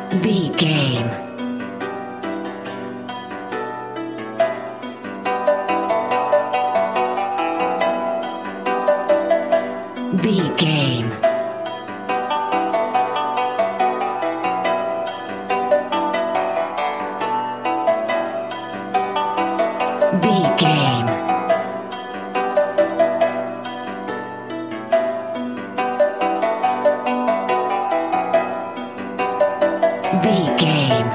B game. B game. B game. B game.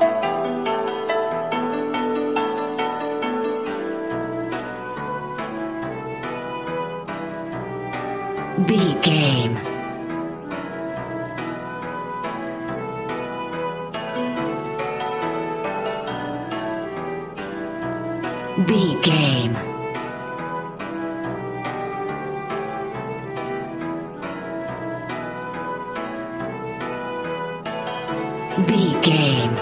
B game. B game. B game.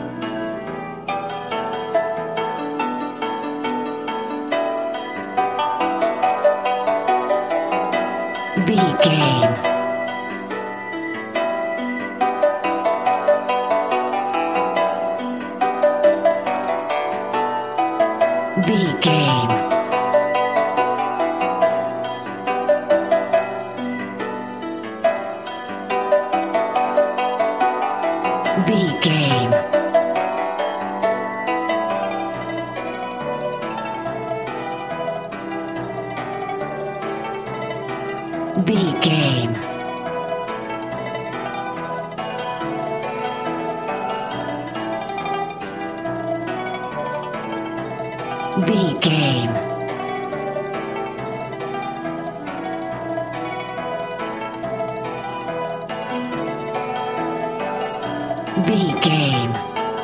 B game. B game. B game. B game. B game. B game.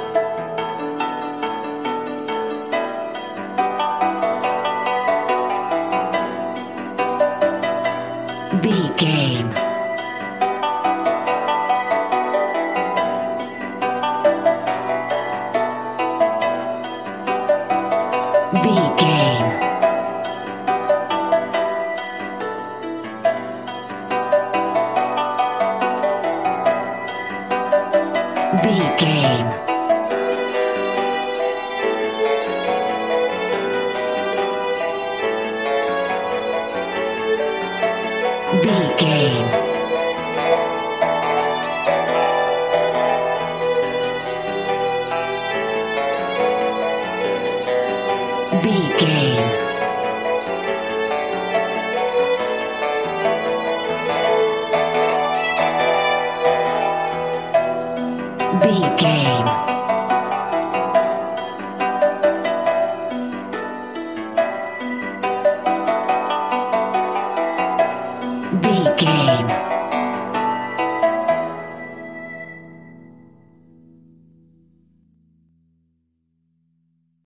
B game. B game. B game. B game. B game. B game.